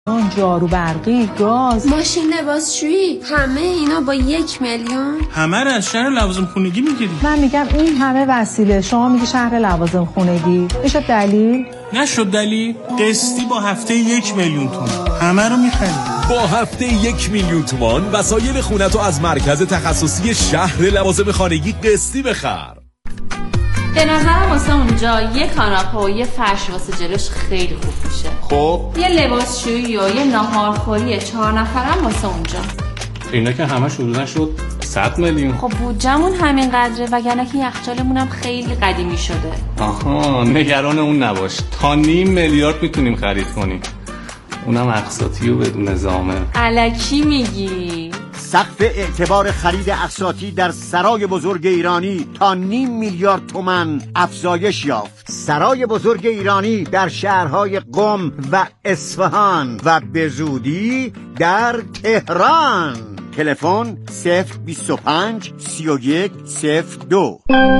جارو برقی، گاز، ماشین لباسشویی، همه اینا با 1 میلیون. همه رو از شهر لوازم خونگی میگیری. من میگم این همه وسیله، شما میگی شهر لوازم خونگی، میشه دلیل؟ نشد دلیل. قسطی با هفته 1 میلیون تومان همه رو میخریم. با هفته 1 میلیون تومان وسایل خونتو از مرکز تخصصی شهر لوازم خانگی قسطی بخر. به نظرم واسه اونجا یه کاناپه و یه فرش واسه جلوش خیلی خوب میشه. خب یه لباسشویی و یه ناهارخوری 4 نفرم واسه اونجا. اینا که همه حدوداً شد 100 میلیون. خب بودجمون همین قدره، وگرنه که یخچالمون هم خیلی قدیمی شده. آها، نگران اون نباش، تا 500 میلیارد میتونیم خرید کنیم، اونم اقساطی و بدون زامن. الکی میگی؟ سقف اعتبار خرید اقساطی در سرای بزرگ ایرانی تا 500 میلیارد تومان افزایش یافت. سرای بزرگ ایرانی در شهرهای قم و اصفهان و به زودی در تهران. تلفن 025 31 02.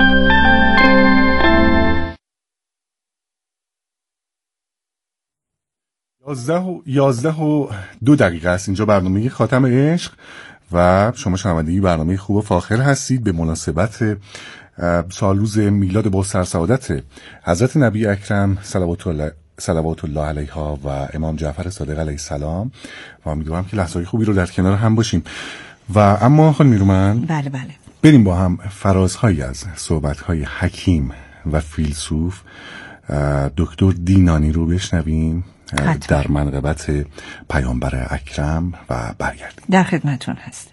11:02 است. اینجا برنامه خاتم عشق و شما شنونده برنامه خوب و فاخر هستید به مناسبت سالروز میلاد با سرسعادت حضرت نبی اکرم صلوات الله علیها و امام جعفر صادق علیه السلام و امیدوارم که لحظه‌های خوبی رو در کنار هم باشیم. و اما خانم نیرومند، بله بریم با هم فرازهایی از صحبت‌های حکیم و فیلسوف دکتر دینانی رو بشنویم در منقبت پیامبر اکرم و برگردیم. در خدمتون هست.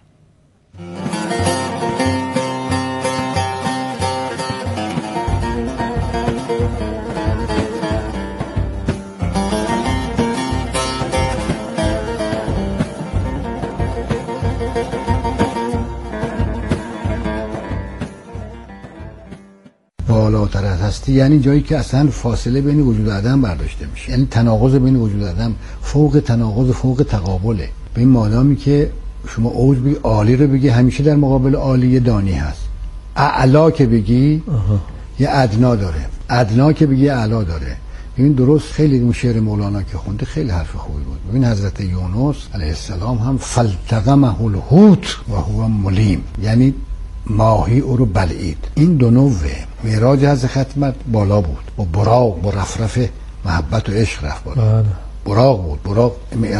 بالاتر از هستی یعنی جایی که اصلا فاصله بین وجود آدم برداشته میشه، یعنی تناقض بین وجود آدم فوق تناقض، فوق تقابله. به این مادامی که شما اوج بگی، عالی رو بگی، همیشه در مقابل عالی دانی هست. اعلا که بگی یه ادنا داره، ادنا که بگی اعلا داره. ببین درست خیلی اون شعر مولانا که خونده خیلی حرف خوبی بود. ببین حضرت یونس علیه السلام هم فلتقمه الحوت و هو ملیم، یعنی ماهی او رو بلعید. این دو نوعه. معراج حضرت ختمت بالا بود، با براق، با رفرف محبت و عشق رفت بالا. براق بود، براق.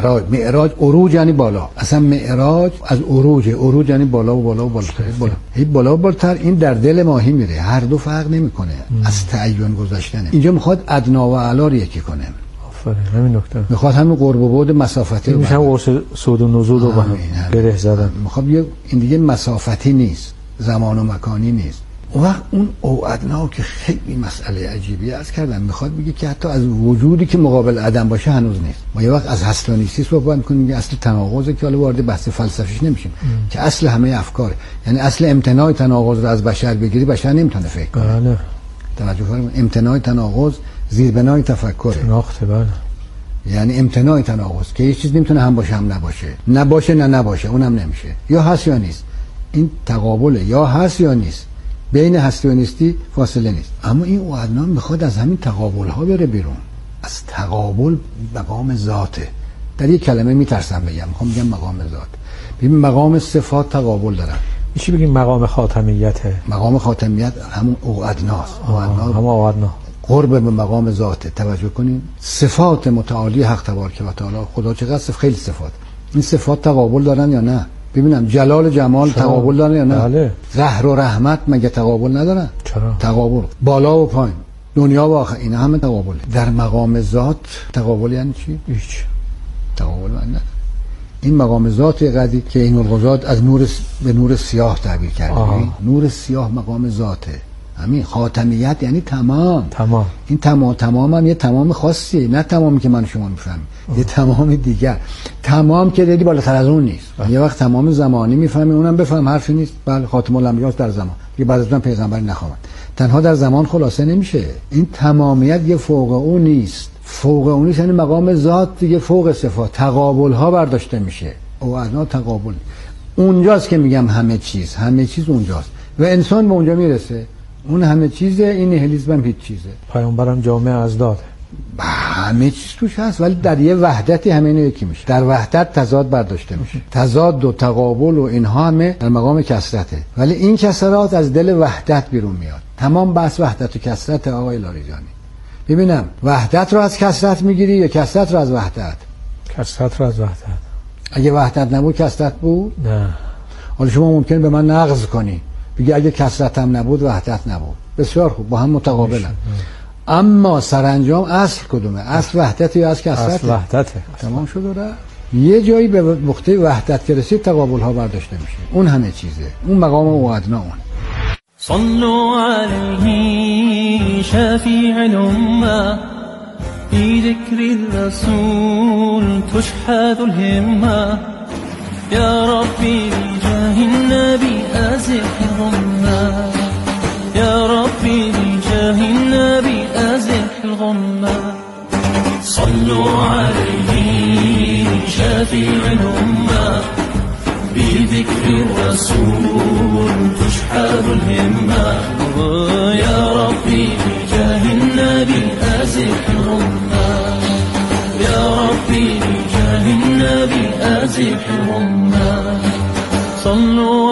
معراج عروج یعنی بالا. اصلا معراج از عروج یعنی بالا و بالا و بالاتر. بالا و بالاتر. این در دل ماهی میره، هر دو فرق نمیکنه، از تعین گذاشتنه. اینجا میخواد ادنا و اعلی رو یکی کنه. آفرین، همین نکته. میخواد همین قرب و بعد مسافتی رو میشه قرص صعود و نزول رو با هم گره زدن. میخواد این دیگه مسافتی نیست، زمان و مکانی نیست. اون وقت اون ادنا که خیلی مسئله عجیبی از کردن، میخواد بگه که حتی از وجودی که مقابل عدم باشه هنوز نیست. ما یه وقت از هست و نیستی صحبت میکنیم، میگه اصل تناقضه که حالا وارد بحث فلسفیش نمیشیم، که اصل همه افکار، یعنی اصل امتناع تناقض رو از بشر بگیری بشر نمیتونه فکر کنه. بله. توجه فرمایید، امتناع تناقض زیربنای تفکره. شناخته. بله. یعنی امتناع تناقض که یه چیز نمیتونه هم باشه هم نباشه نه نباشه، اونم نمیشه، یا هست یا نیست. این تقابله، یا هست یا نیست، بین هستی و نیستی فاصله نیست. اما این ادنا میخواد از همین تقابل ها بره بیرون. از تقابل مقام ذاته. در یک کلمه میترسم بگم، میخوام بگم مقام ذات. ببین مقام صفات تقابل دارن. میشه بگیم مقام خاتمیته. مقام خاتمیت همون ادناست. ادنا قرب به مقام ذاته. توجه کنین، صفات متعالی حق تبارک و تعالی، خدا چقدر خیلی صفات، این صفات تقابل دارن یا نه؟ ببینم جلال جمال تقابل دارن یا نه؟ بله. زهر و رحمت مگه تقابل ندارن؟ چرا؟ تقابل. بالا و پایین، دنیا و آخر، اینا همه تقابله. در مقام ذات تقابل یعنی چی؟ هیچ تقابل نداره. این مقام ذات قدی که این الغزات از نور به نور سیاه تعبیر کرده. نور سیاه مقام ذاته. همین خاتمیت یعنی تمام. این تمام هم یه تمام خاصیه، نه تمامی که من شما میفهمیم، یه تمام دیگر. تمام که دیگه بالاتر از اون نیست. یه وقت تمام زمانی میفهمی، اونم بفهم حرفی نیست. بله، خاتم الانبیاء در زمان، دیگه بعد از اون پیغمبری نخواهد. تنها در زمان خلاصه نمیشه. این تمامیت یه فوق اون نیست. فوق اون نیست یعنی مقام ذات دیگه فوق صفات، تقابل ها برداشته میشه. او ادنا تقابل اونجاست که میگم همه چیز اونجاست و انسان به اونجا میرسه. اون همه چیزه، این نهلیزم هیچ چیزه. پیامبرم جامعه از داده. همه چیز توش هست، ولی در یه وحدتی همه اینو یکی میشه. در وحدت تضاد برداشته میشه. تضاد و تقابل و اینها همه در مقام کثرته، ولی این کثرات از دل وحدت بیرون میاد. تمام بحث وحدت و کثرت آقای لاریجانی. ببینم وحدت رو از کثرت میگیری یا کثرت رو از وحدت؟ کثرت رو از وحدت. اگه وحدت نبود کثرت بود؟ نه. حالا شما ممکنه به من نقض کنی بگی اگه کثرت هم نبود وحدت نبود. بسیار خوب، با هم متقابلن. اما سرانجام اصل کدومه؟ اصل وحدت یا از کثرت؟ اصل وحدته. تمام شد و رفت. یه جایی به نقطه وحدت که رسید تقابل ها برداشته میشه. اون همه چیزه، اون مقام وعدنا. اون صلوا عليه شفيع الأمة في ذكر الرسول تشحذ الهمة يا ربي بجاه النبي أزح الغمة يا ربي بجاه النبي أزح الغمة صلوا عليه شفيع الأمة بذكر الرسول تشحذ الهمة يا ربي بجاه النبي أزح الغمة يا ربي بجاه النبي أزح الغمة صلوا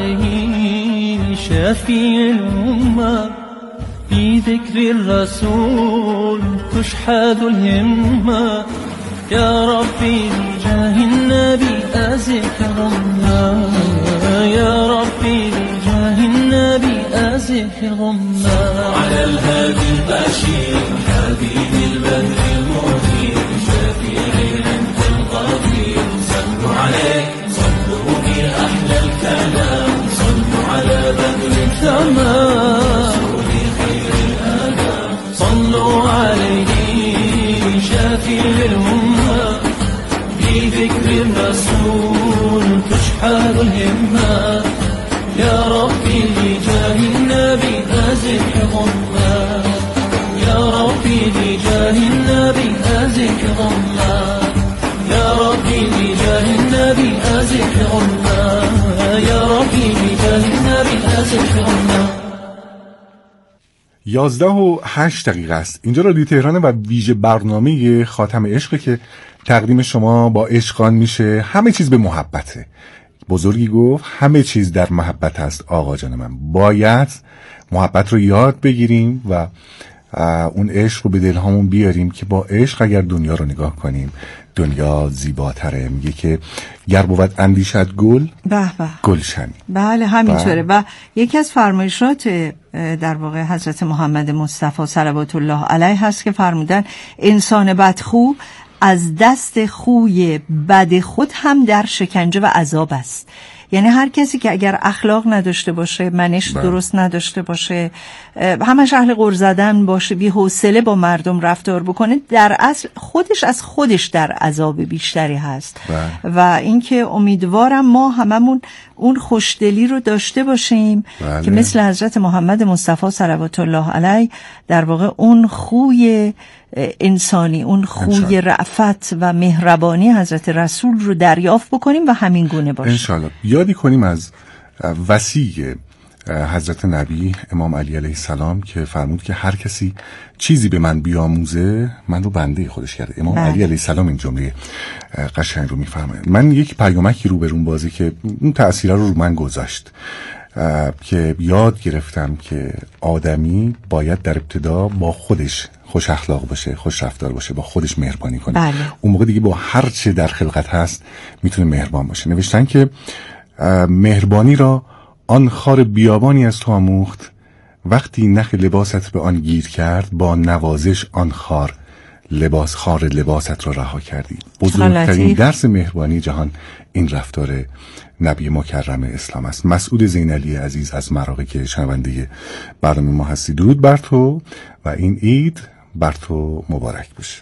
عليه شفيع الأمة بذكر الرسول تشحذ الهمة يا ربي بجاه النبي أزح الغمة يا ربي بجاه النبي أزح الغمة على الهادي البشير حبيب البدر المنير شفيع أنت القدير صلوا عليه صلوا بأحلى الكلام صلوا على بدر التمام خير الآداب صلوا عليه شفيع الأمة بذكر الرسول تشحذ الهمة يا ربي بجاه النبي أزح غمة يا ربي بجاه النبي أزح غمة يا ربي بجاه النبي أزح غمة يا ربي بجاه النبي أزح غمة 11:08 است. اینجا رادیو تهران و ویژه برنامه خاتم عشق که تقدیم شما با عشقان میشه. همه چیز به محبته. بزرگی گفت همه چیز در محبت است. آقا جان من باید محبت رو یاد بگیریم و اون عشق رو به دلهامون بیاریم که با عشق اگر دنیا رو نگاه کنیم دنیا زیباتره. میگه که گر بود اندیشت گل گلشنی. بله همینطوره. و یکی از فرمایشات در واقع حضرت محمد مصطفی صلوات الله علیه هست که فرمودن انسان بدخو از دست خوی بد خود هم در شکنجه و عذاب است. یعنی هر کسی که اگر اخلاق نداشته باشه، منش درست نداشته باشه، همش اهل غر زدن باشه، بی حوصله با مردم رفتار بکنه، در اصل خودش از خودش در عذاب بیشتری هست. و اینکه امیدوارم ما هممون اون خوشدلی رو داشته باشیم که مثل حضرت محمد مصطفی صلوات الله علیه در واقع اون خوی انسانی، اون خوی رأفت و مهربانی حضرت رسول رو دریافت بکنیم و همین گونه باشیم انشالله. یادی کنیم از وصیه حضرت نبی امام علی علیه السلام که فرمود که هر کسی چیزی به من بیاموزه من رو بنده خودش کرده. امام علی علیه السلام این جمله قشنگ رو میفرماید. من یک پیامکی رو برون بازی که اون تأثیر رو من گذاشت که یاد گرفتم که آدمی باید در ابتدا با خودش خوش اخلاق باشه، خوش رفتار باشه، با خودش مهربانی کنه. بله. اون موقع دیگه با هر چه در خلقت هست میتونه مهربان باشه. نوشتن که مهربانی را آن خار بیابانی از تو آموخت، وقتی نخ لباست به آن گیر کرد با نوازش آن خار لباست را رها کردی. بزرگترین درس مهربانی جهان این رفتار نبی مکرم اسلام است. مسعود زینعلی عزیز از مراغه که شنونده برنامه ما هستی، درود بر تو و این عید بر تو مبارک باشه.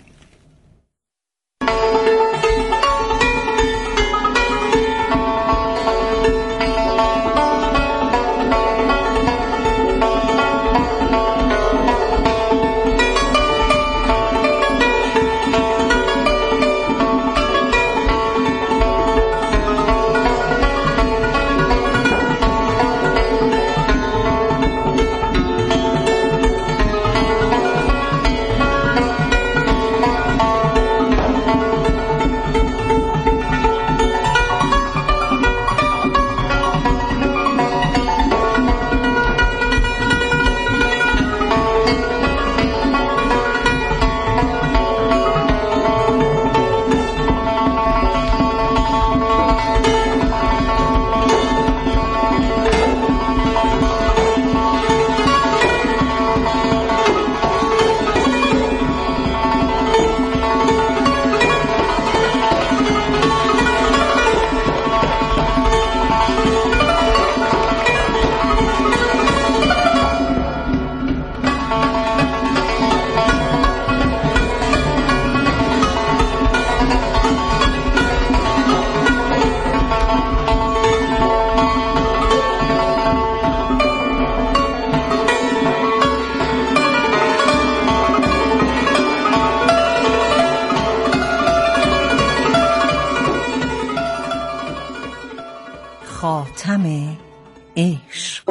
خاتم عشق.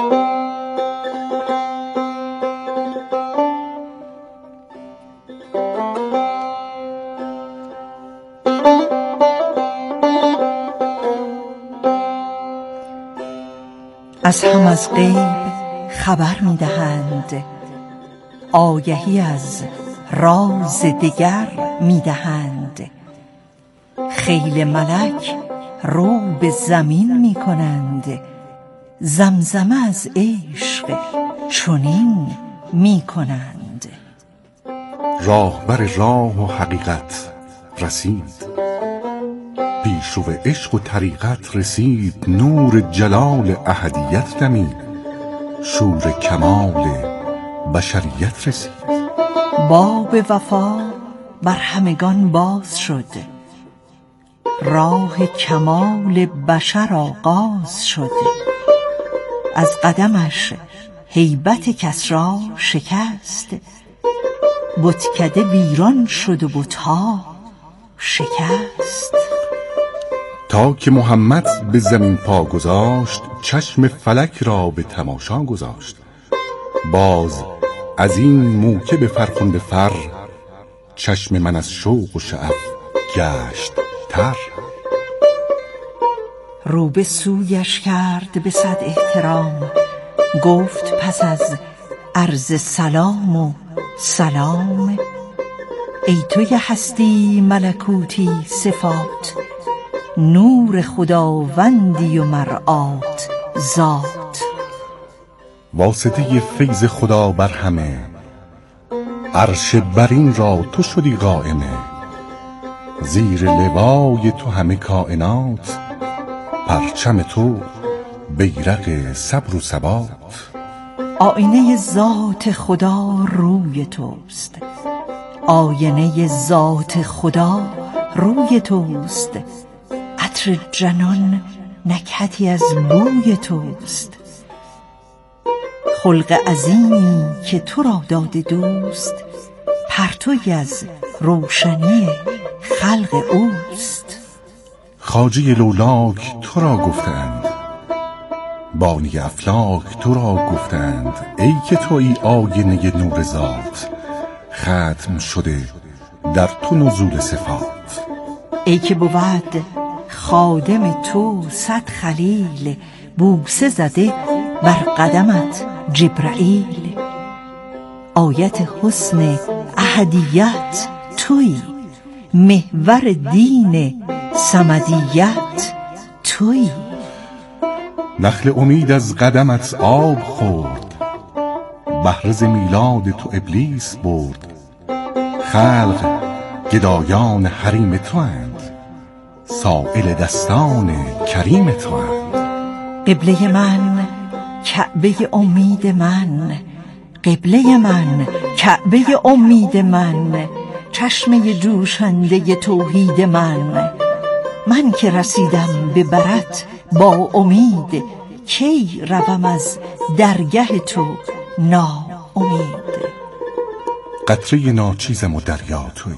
از هم از غیب خبر می دهند، آگهی از راز دگر می دهند. خیل ملک رو به زمین می کنند، زمزمه از عشق چنین می کنند. راهبر راه و حقیقت رسید، پیشرو عشق و طریقت رسید. نور جلال احدیت دمید، شور کمال بشریت رسید. باب وفا بر همگان باز شد، راه کمال بشر آغاز شد. از قدمش هیبت کسری شکست، بتکده ویران شد و بتها شکست. تا که محمد به زمین پا گذاشت، چشم فلک را به تماشا گذاشت. باز از این موکب فرخنده فر، چشم من از شوق و شعف گشت تر. رو به سویش کرد به صد احترام، گفت پس از عرض سلام و سلام. ای توی هستی ملکوتی صفات، نور خداوندی و مرآت ذات. واسطه فیض خدا بر همه، عرش برین را تو شدی قائمه. زیر لوای تو همه کائنات، پرچم تو بیرق صبر و ثبات. آینه ذات خدا روی توست، آینه ذات خدا روی توست. عطر جنان نکهتی از بوی توست. خلق عظیمی که تو را داده دوست، پرتوی از روشنی خلق اوست. خواجه لولاک تو را گفتند، بانی افلاک تو را گفتند. ای که تویی آینه نور ذات، ختم شده در تو نزول صفات. ای که بود خادم تو صد خلیل، بوسه زده بر قدمت جبرائیل. آیت حسن احدیت تویی، محور دین صمدیت تویی. نخل امید از قدمت آب خورد، بهره ز میلاد تو ابلیس برد. خلق گدایان حریم تو اند، سائل دستان کریم تو اند. قبله من کعبه امید من، قبله من کعبه امید من. چشمه جوشنده توحید من، من که رسیدم به برت با امید. کی روم از درگه تو ناامید. قطره ناچیزم و دریا تویی،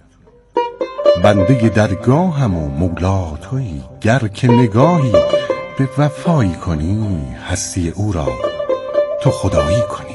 بنده درگاهم و مولا تویی. گر که نگاهی به وفایی کنی، هستی او را تو خدایی کنی.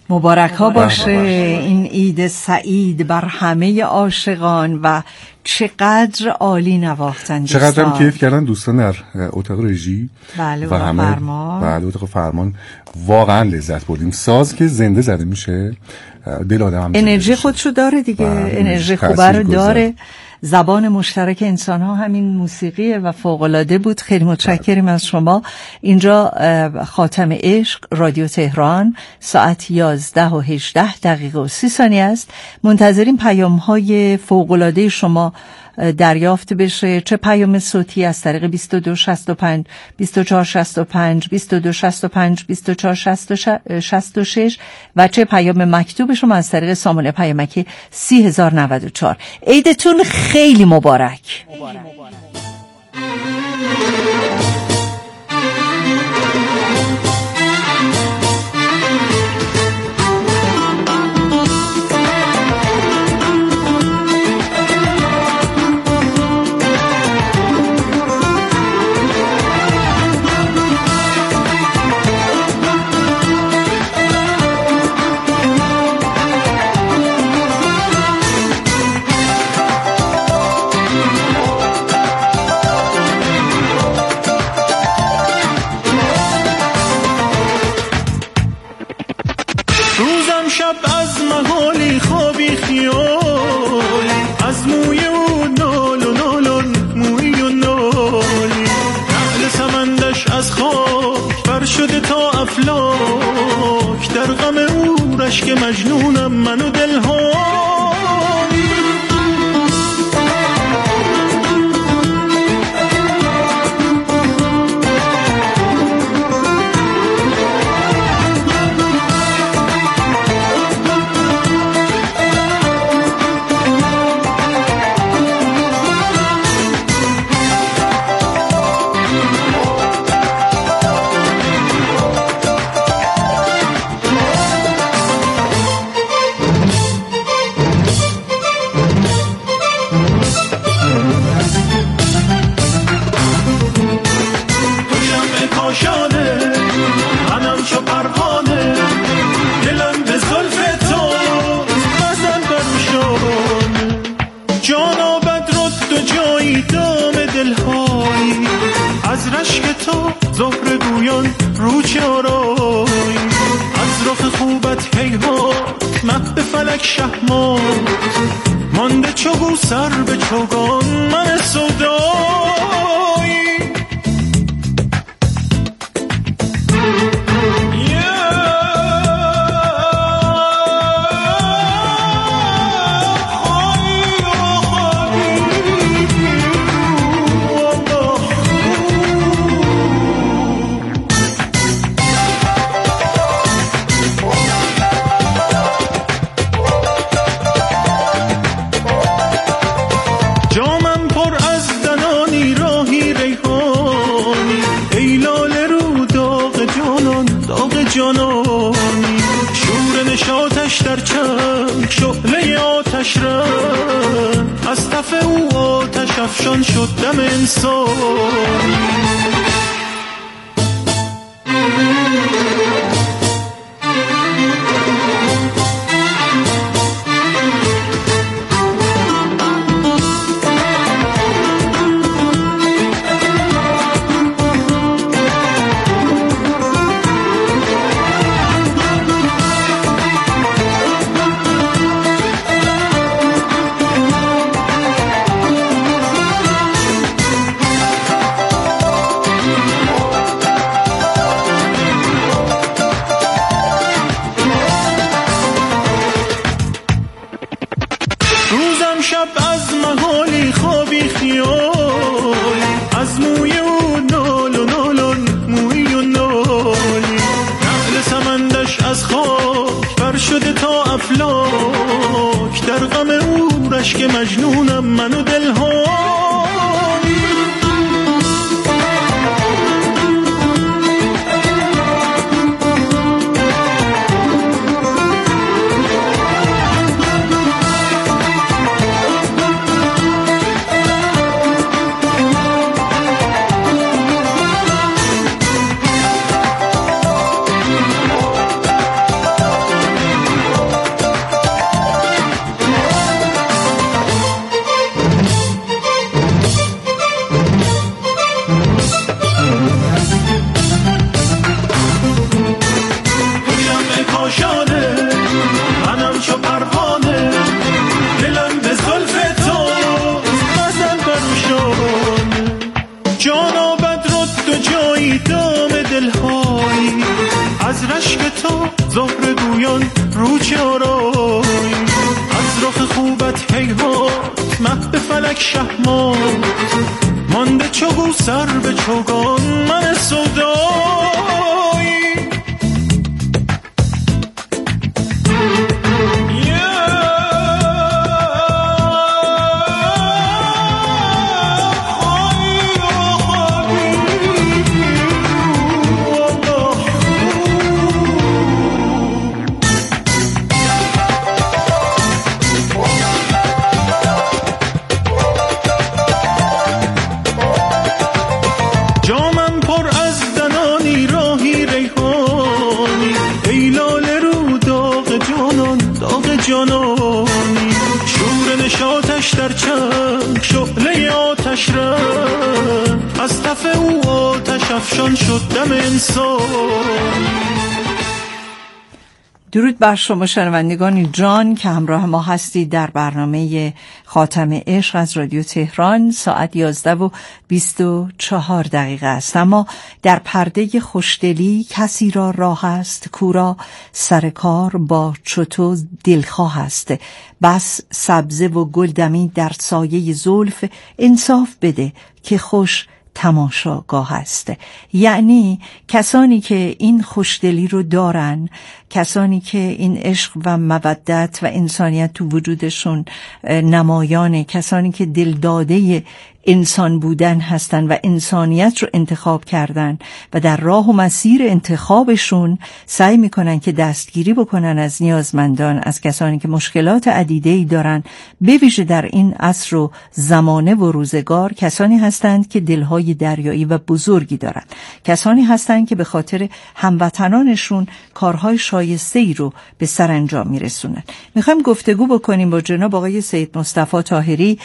مبارک ها باشه این عید سعید بر همه عاشقان و چقدر عالی نواختن دوستان. چقدر هم کیف کردن دوستان در اتاق رژی بله و همه فرمان. بله اتاق فرمان واقعا لذت بردیم. ساز که زنده زده میشه دل آدم هم انرژی خودشو داره دیگه، انرژی خوبه رو داره. زبان مشترک انسان ها همین موسیقیه و فوق‌العاده بود. خیلی متشکریم از شما. اینجا خاتم عشق رادیو تهران ساعت 11:18 است. منتظریم پیام های فوق‌العاده شما دریافت بشه، چه پیام صوتی از طریق 2265 2465 2265 2466 و چه پیام مکتوب شما از طریق سامانه پیامکی 3094. عیدتون خیلی مبارک. که مجنونم من و دلها مانده چو سر به چوگان من سودایی در چنگ شعله آتش رنگ از تف او آتش افشان شد دم انسانی جانا بدرد و جایی دام دلهایی از رشک تو زهر گویان رو چارایی از رخ خوبت هیهات مه به فلک شهمان مانده چگو سر به چوگان من سودایی جانانی شور نشاطش در چشم شعله آتش رنگ از تف او آتش افشان شد دم انسانی. درود بر شما شنوندگان جان که همراه ما هستید در برنامه خاتم عشق از رادیو تهران. ساعت 11:24 است، اما در پرده خوشدلی کسی را راه است کورا سر کار با چوتو دلخواه است. بس سبزه و گل دمی در سایه زلف، انصاف بده که خوش تماشاگاه است. یعنی کسانی که این خوشدلی رو دارن، کسانی که این عشق و مودت و انسانیت تو وجودشون نمایانه، کسانی که دلداده انسان بودن هستن و انسانیت رو انتخاب کردن و در راه و مسیر انتخابشون سعی میکنن که دستگیری بکنن از نیازمندان، از کسانی که مشکلات عدیده‌ای دارن، به ویژه در این عصر و زمانه و روزگار. کسانی هستند که دلهای دریایی و بزرگی دارن، کسانی هستند که به خاطر هموطنانشون کارهای شایسته‌ای رو به سرانجام میرسونن. میخوایم گفتگو بکنیم با جناب آقای سید مصطفی طاهری،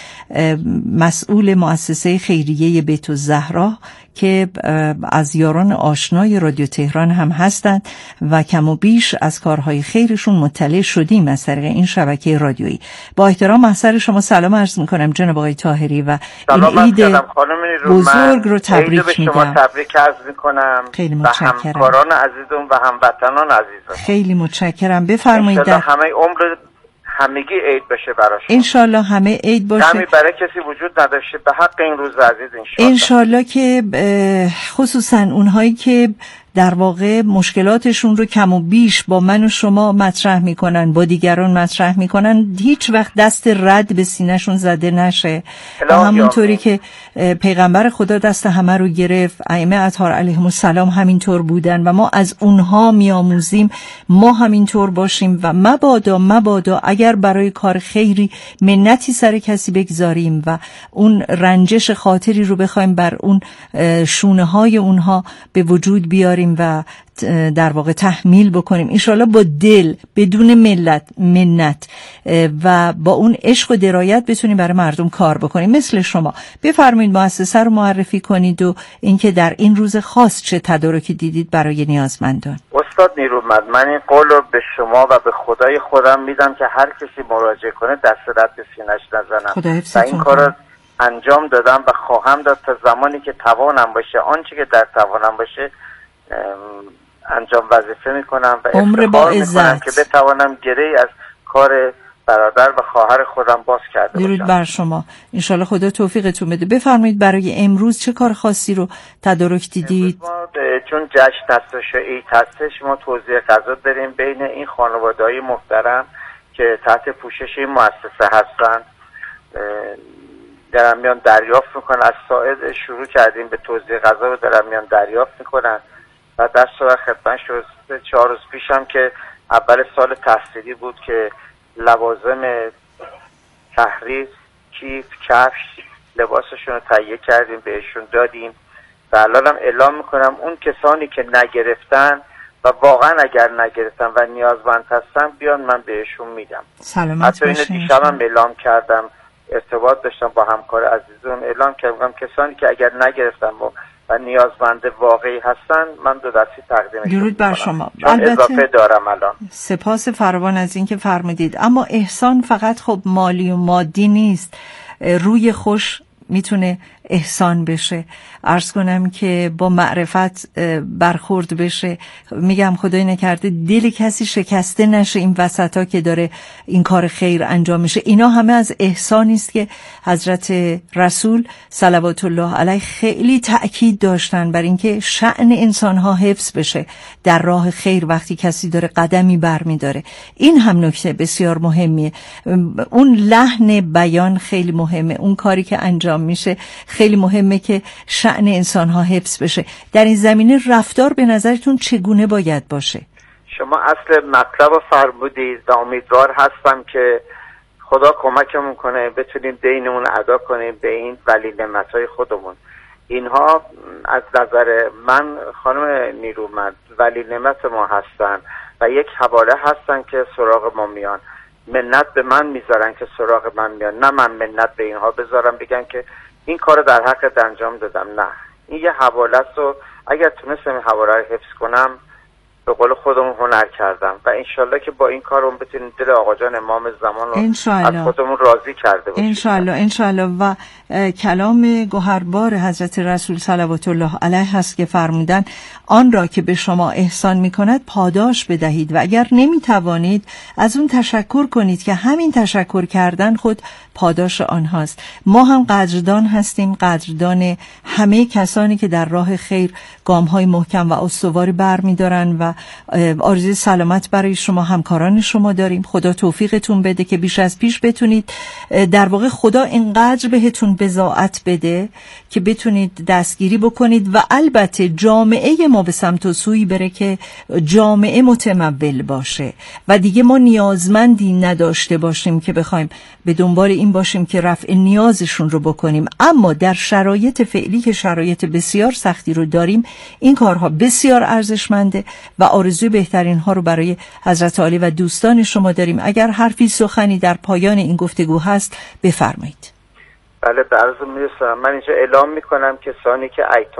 مسئول مؤسسه خیریه بیت الزهرا که از یاران آشنای رادیو تهران هم هستند و کم و بیش از کارهای خیرشون مطلع شدیم از طریق این شبکه رادیویی. با احترام محضر شما سلام عرض میکنم جناب آقای طاهری و این عید بزرگ رو تبریک میگم. شما تبریک عرض میکنم خیلی و متشکرم. همکاران عزیزم و هموطنان عزیزم. خیلی متشکرم. بفرمایید. همه عمر همگی عید بشه براشون. انشالله همه عید باشه. کمی برای کسی وجود نداشته به حق این روز عزیز انشالله که خصوصا اونهایی که در واقع مشکلاتشون رو کم و بیش با من و شما مطرح میکنن، با دیگران مطرح میکنن، هیچ وقت دست رد به سینه‌شون زده نشه و همونطوری که پیغمبر خدا دست همه رو گرفت، ائمه اطهار علیهم السلام همینطور بودن و ما از اونها میآموزیم ما همینطور باشیم و مبادا اگر برای کار خیری منتی سر کسی بگذاریم و اون رنجش خاطری رو بخوایم بر اون شونه های اونها به وجود بیاریم و در واقع تحمیل بکنیم، انشالله با دل بدون منت و با اون عشق و درایت بتونیم برای مردم کار بکنیم. مثل شما بفرمایید مؤسسه رو معرفی کنید و اینکه در این روز خاص چه تدارکی دیدید برای نیازمندان. استاد نیرومند، من این قول رو به شما و به خدای خودم میدم که هر کسی مراجعه کنه دست رد به سینه‌اش نزنم و این کار رو انجام دادم و خواهم داد تا زمانی که توانم باشه، آنچه که در توانم باشه انجام وظیفه میکنم و افتخار میکنم که بتوانم گره‌ای از کار برادر و خواهر خودم باز کرده باشم. درود بر شما. انشالله خدا توفیقتون بده. بفرمایید برای امروز چه کار خاصی رو تدارک دیدید؟ چون جشن هستش و عید هستش، ما توزیع غذا داریم بین این خانواده‌های محترم که تحت پوشش این مؤسسه هستن، در میان دریافت میکنن. از ساعد شروع کردیم به توزیع غذا رو در میان دریافت میکنن و در صورت خدمت شد 4 روز پیشم که اول سال تحصیلی بود که لوازم تحریر، کیف، کفش، لباسشون رو تهیه کردیم بهشون دادیم و الانم اعلام میکنم اون کسانی که نگرفتن و واقعا اگر نگرفتن و نیازمند هستن بیان من بهشون میدم. سلامت باشین. حتی اینو دیشبم اعلام کردم، ارتباط داشتم با همکار عزیزم، اعلام کردم کسانی که اگر نگرفتن و نیازمند واقعی هستن من دو دستی تقدیمشون درود بر شما. البته اضافه دارم الان. سپاس فراوان از این که فرمودید. اما احسان فقط خب مالی و مادی نیست، روی خوش میتونه احسان بشه، عرض کنم که با معرفت برخورد بشه. میگم خدای نکرده دل کسی شکسته نشه این وسطا که داره این کار خیر انجام میشه. اینا همه از احسانی است که حضرت رسول صلوات الله علیه خیلی تأکید داشتن بر اینکه شأن انسانها حفظ بشه در راه خیر وقتی کسی داره قدمی برمیداره. این هم نکته بسیار مهمیه. اون لحن بیان خیلی مهمه، اون کاری که انجام میشه خیلی مهمه که شأن انسانها حفظ بشه. در این زمینه رفتار به نظرتون چگونه باید باشه؟ شما اصل مطلب رو فرمودید و امیدوار هستم که خدا کمکمون کنه بتونیم دینمون ادا کنیم به این ولی نعمت‌های خودمون. اینها از نظر من خانم نیرومند ولی نعمت ما هستن و یک حواله هستن که سراغ ما میان، منت به من میذارن که سراغ من میان، نه من منت به اینها بذارم بگن که این کار در حقت انجام دادم. نه، این یه حواله است و اگر تونستم این حواله رو حفظ کنم به قول خودمون هنر کردم و انشالله که با این کارمون بتونیم دل آقا جان امام زمان رو از خودمون راضی کرده باشیم انشالله. و کلام گوهربار حضرت رسول صلوات الله علیه هست که فرمودن آن را که به شما احسان میکند پاداش بدهید و اگر نمیتوانید از اون تشکر کنید که همین تشکر کردن خود پاداش آنهاست. ما هم قدردان هستیم، قدردان همه کسانی که در راه خیر گام‌های محکم و استواری برمی‌دارن و آرزوی سلامت برای شما همکاران شما داریم. خدا توفیقتون بده که بیش از پیش بتونید، در واقع خدا اینقدر بهتون بضاعت بده که بتونید دستگیری بکنید و البته جامعه ما به سمت و سوی بره که جامعه متمول باشه و دیگه ما نیازمندی نداشته باشیم که بخوایم به دنبال این باشیم که رفع نیازشون رو بکنیم. اما در شرایط فعلی که شرایط بسیار سختی رو داریم این کارها بسیار ارزشمنده و آرزوی بهترین ها رو برای حضرت عالی و دوستان شما داریم. اگر حرفی سخنی در پایان این گفتگو هست بفرمایید. بله، به عرض میرسم. من اینجا اعلام میکنم کسانی که